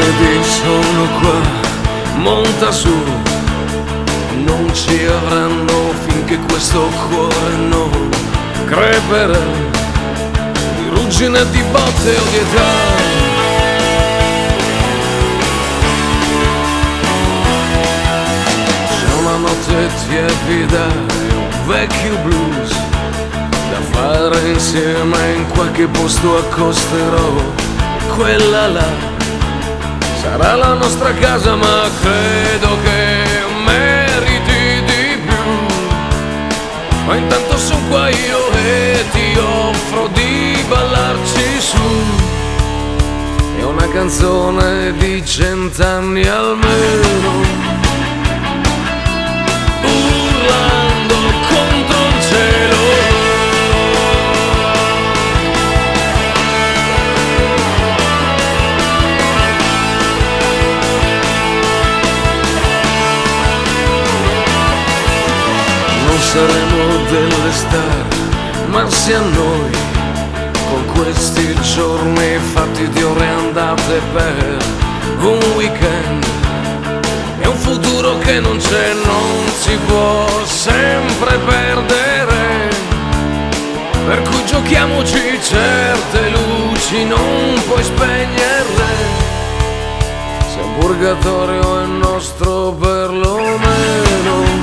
Vedi, sono qua, monta su, non ci avranno finché questo cuore non creperà di ruggine, di botte o di età. C'è una notte tiepida e un vecchio blues da fare insieme, in qualche posto accosterò. Quella là sarà la nostra casa, ma credo che meriti di più. Ma intanto son qua io e ti offro di ballarci su. È una canzone di 100 anni almeno, urlando contro il cielo. Non saremo delle star, ma sia a noi, con questi giorni fatti di ore andate per un weekend e un futuro che non c'è, non si può sempre perdere, per cui giochiamoci certe luci, non puoi spegnerle, se il purgatorio è nostro perlomeno.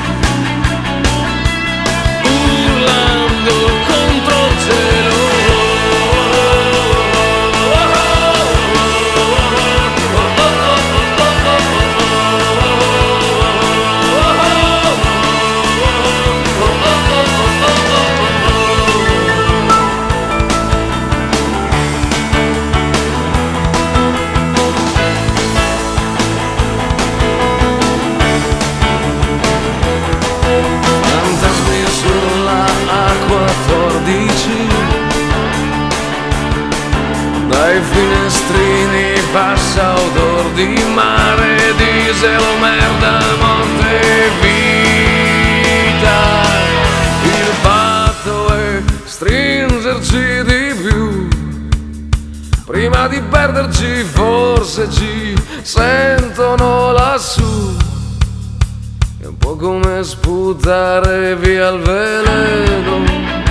Dai finestrini passa odor di mare, diesel, merda, morte e vita. Il fatto è stringerci di più, prima di perderci forse ci sentono lassù. È un po' come sputare via il veleno.